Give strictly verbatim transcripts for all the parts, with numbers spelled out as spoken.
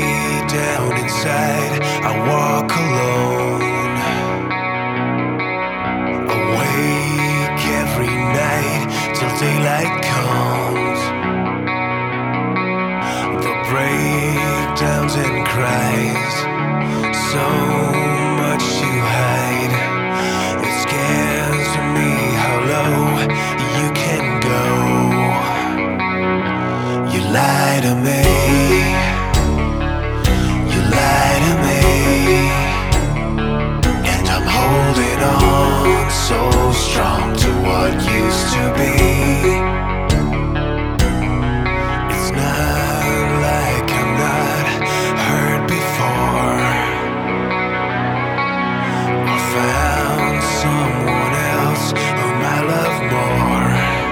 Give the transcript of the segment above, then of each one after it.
down inside, I walk alone, awake every night till daylight comes. The breakdowns and cries, so much to hide. It scares me how low you can go. You lie to me, you lie to me, and I'm holding on so strong to what used to be. It's not like I'm not hurt before, or found someone else whom I love more.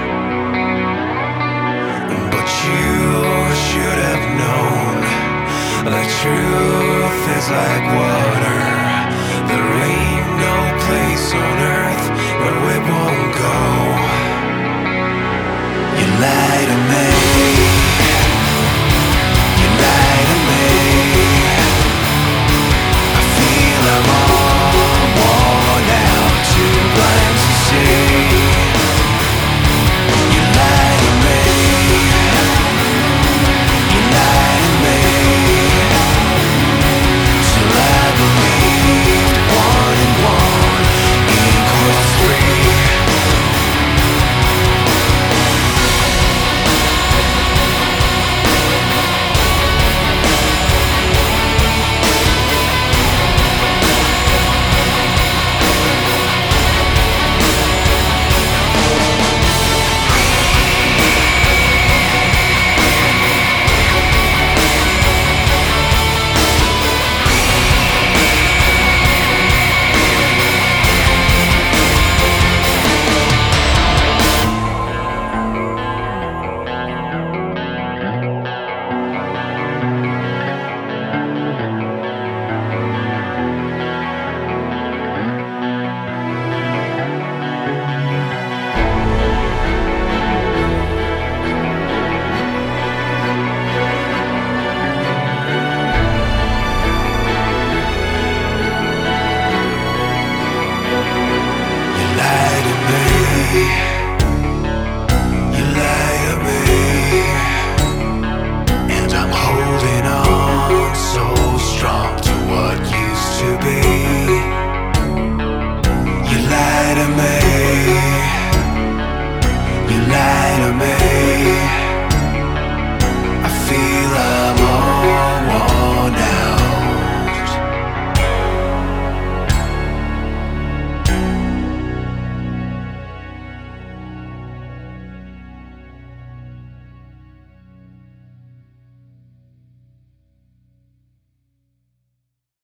But you should have known the truth is like water. There ain't no place on earth where we won't go. You lie to me.